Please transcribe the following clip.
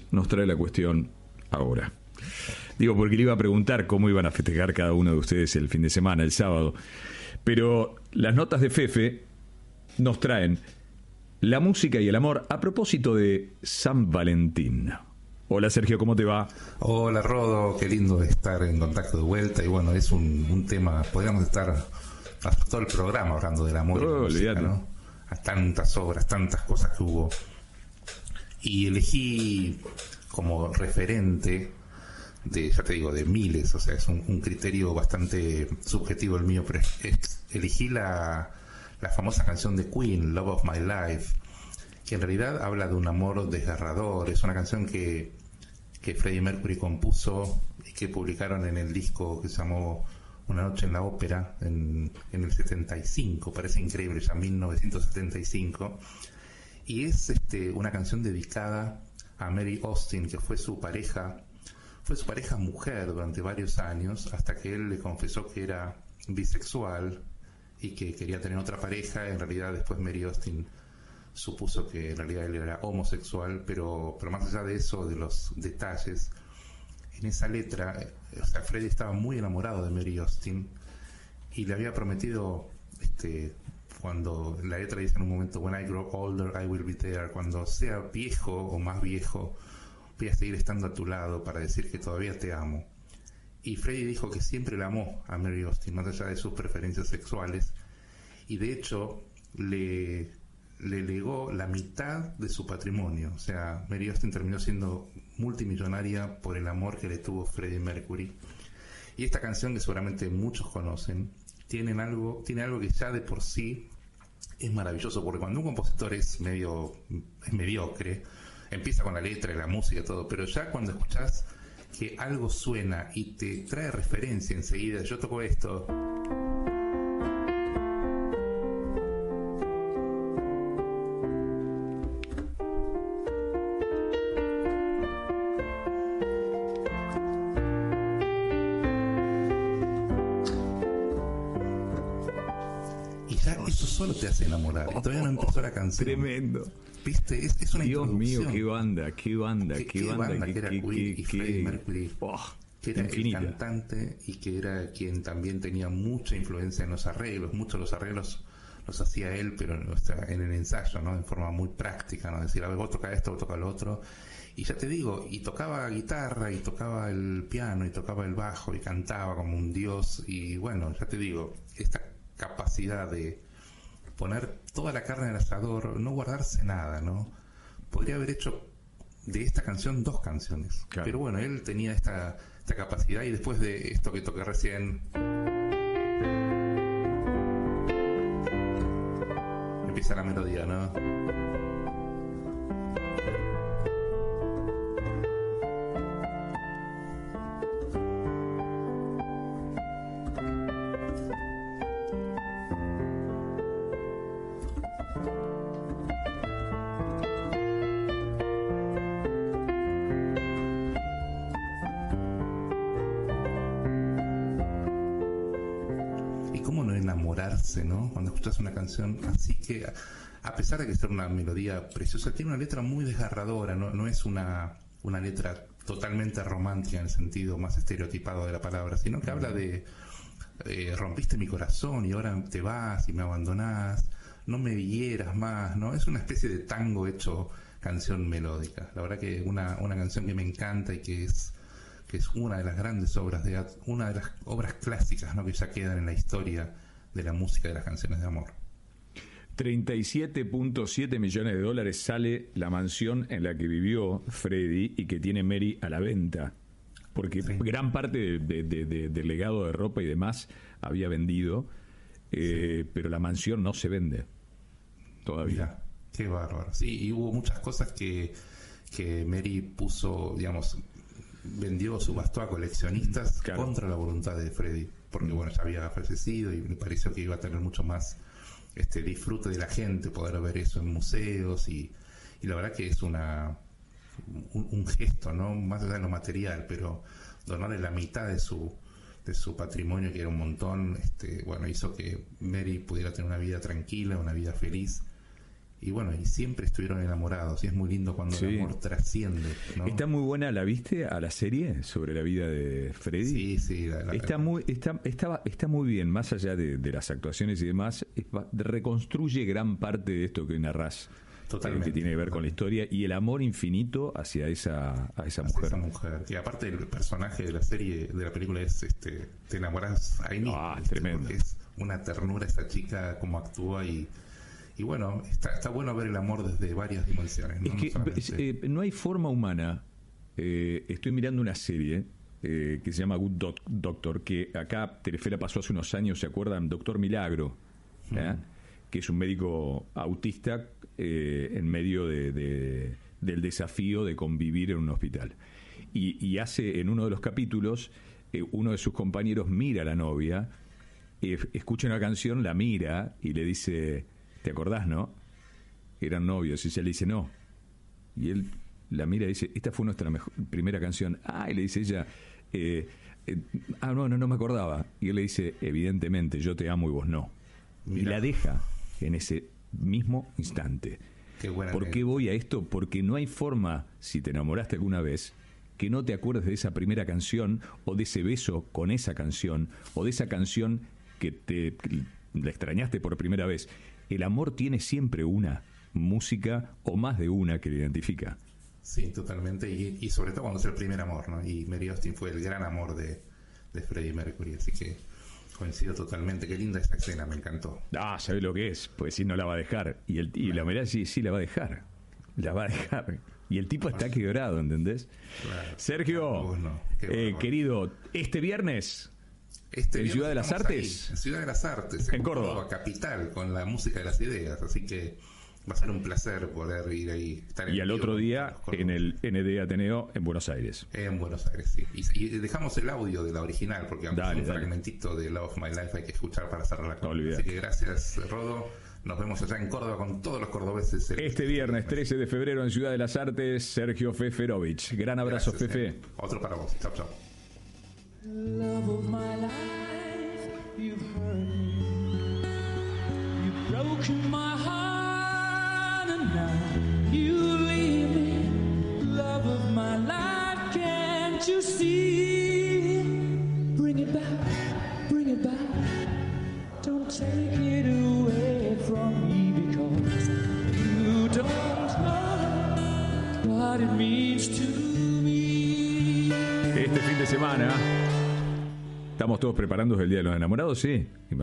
nos trae la cuestión ahora. Digo, porque le iba a preguntar cómo iban a festejar cada uno de ustedes el fin de semana, el sábado. Pero las notas de Fefe nos traen la música y el amor a propósito de San Valentín. Hola Sergio, ¿cómo te va? Hola Rodo, qué lindo estar en contacto de vuelta. Y bueno, es un tema, podríamos estar hasta todo el programa hablando del amor y la música, ¿no? A tantas obras, tantas cosas que hubo. Y elegí como referente de, ya te digo, de miles, o sea, es un criterio bastante subjetivo el mío, pero elegí la famosa canción de Queen, Love of My Life, que en realidad habla de un amor desgarrador. Es una canción que Freddie Mercury compuso y que publicaron en el disco que se llamó Una noche en la ópera en el 75, parece increíble, ya 1975, y es una canción dedicada a Mary Austin, que fue su pareja mujer durante varios años, hasta que él le confesó que era bisexual y que quería tener otra pareja. En realidad después Mary Austin supuso que en realidad él era homosexual, pero más allá de eso, de los detalles, en esa letra, o sea, Freddie estaba muy enamorado de Mary Austin y le había prometido, cuando la letra dice en un momento, when I grow older I will be there, cuando sea viejo o más viejo voy a seguir estando a tu lado para decir que todavía te amo. Y Freddie dijo que siempre la amó a Mary Austin, más allá de sus preferencias sexuales, y de hecho le legó la mitad de su patrimonio. O sea, Mary Austin terminó siendo multimillonaria por el amor que le tuvo Freddie Mercury. Y esta canción, que seguramente muchos conocen, tiene algo que ya de por sí es maravilloso, porque cuando un compositor es mediocre, empieza con la letra y la música y todo, pero ya cuando escuchás que algo suena y te trae referencia enseguida, yo toco esto, y ya eso solo te hace enamorar. Y todavía no empezó la canción. Tremendo. ¿Viste? Es una Dios introducción. mío, qué banda. Qué banda que era Queen y Freddie Mercury, que era infinita. el cantante y que era quien también tenía mucha influencia en los arreglos. Muchos de los arreglos los hacía él, pero en el ensayo, ¿no? En forma muy práctica, ¿no? Decir, a ver, vos toca esto, vos toca lo otro. Y ya te digo, y tocaba guitarra, y tocaba el piano, y tocaba el bajo, y cantaba como un dios. Y bueno, ya te digo, esta capacidad de poner toda la carne en el asador, no guardarse nada, ¿no? Podría haber hecho de esta canción 2 canciones. Claro. Pero bueno, él tenía esta capacidad, y después de esto que toqué recién, empieza la melodía, ¿no? Enamorarse, ¿no? Cuando escuchas una canción así, que a pesar de que sea una melodía preciosa, tiene una letra muy desgarradora, no es una letra totalmente romántica en el sentido más estereotipado de la palabra, sino que habla de rompiste mi corazón y ahora te vas y me abandonás, no me vieras más, ¿no? Es una especie de tango hecho canción melódica. La verdad que una canción que me encanta y que es una de las grandes obras una de las obras clásicas, ¿no? Que ya quedan en la historia de la música de las canciones de amor. 37.7 millones de dólares sale la mansión en la que vivió Freddie y que tiene Mary a la venta, porque sí, gran parte del legado de ropa y demás había vendido, sí, pero la mansión no se vende todavía. Mirá, qué bárbaro. Sí, y hubo muchas cosas que Mary puso, digamos, vendió, subastó a coleccionistas, claro, contra la voluntad de Freddie, porque bueno, ya había fallecido y me pareció que iba a tener mucho más disfrute de la gente, poder ver eso en museos, y la verdad que es un gesto, ¿no? Más allá de lo material, pero donarle la mitad de su patrimonio, que era un montón, bueno, hizo que Mary pudiera tener una vida tranquila, una vida feliz, y bueno, y siempre estuvieron enamorados, y es muy lindo cuando el amor trasciende, ¿no? Está muy buena, ¿la viste a la serie sobre la vida de Freddy? Sí. Está muy bien, más allá de las actuaciones y demás, reconstruye gran parte de esto que narrás. Totalmente. Que tiene que ver con la historia y el amor infinito hacia esa mujer. Esa mujer. Y aparte el personaje de la serie, de la película es, te enamoras ahí mismo. Tremendo. Es una ternura esa chica, como actúa y bueno, está bueno ver el amor desde varias dimensiones, ¿no? Es que no hay forma humana. Estoy mirando una serie que se llama Good Doctor, que acá Telefe la pasó hace unos años, ¿se acuerdan? Doctor Milagro, que es un médico autista en medio del desafío de convivir en un hospital. Y hace, en uno de los capítulos, uno de sus compañeros mira a la novia, escucha una canción, la mira y le dice: ¿te acordás, no? Eran novios. Y ella le dice: no. Y él la mira y dice: esta fue nuestra primera canción. Y le dice ella: no me acordaba. Y él le dice: evidentemente, yo te amo y vos no. Mirá. Y la deja en ese mismo instante. ¿Por qué voy a esto? Porque no hay forma, si te enamoraste alguna vez, que no te acuerdes de esa primera canción, o de ese beso con esa canción, o de esa canción que la extrañaste por primera vez. El amor tiene siempre una música, o más de una, que le identifica. Sí, totalmente, y sobre todo cuando es el primer amor, ¿no? Y Mary Austin fue el gran amor de Freddie Mercury, así que coincido totalmente. Qué linda esa escena, me encantó. ¿Sabes lo que es? Pues si no la va a dejar. Y la mirá, sí, la va a dejar. La va a dejar. Y el tipo está quebrado, ¿entendés? Claro. Sergio, querido, este viernes... ¿En Ciudad de las Artes? Ahí, en Ciudad de las Artes, en Córdoba capital, con la música de las ideas, así que va a ser un placer poder ir ahí. Y al otro día en el ND Ateneo en Buenos Aires. En Buenos Aires, sí. Y dejamos el audio de la original, porque aunque es un fragmentito de Love of My Life hay que escuchar para cerrar la cosa. Así que gracias, Rodo. Nos vemos allá en Córdoba con todos los cordobeses. Este viernes 13 de febrero en Ciudad de las Artes, Sergio Feferovich. Gran abrazo, gracias, Fefe. Otro para vos. Chao. Love of my life, you've hurt me. You've broken my heart and now you leave me. Love of my life, can't you see? Bring it back. Don't take it away from me, because you don't know what it means to me. Este fin de semana estamos todos preparando el Día de los Enamorados, sí.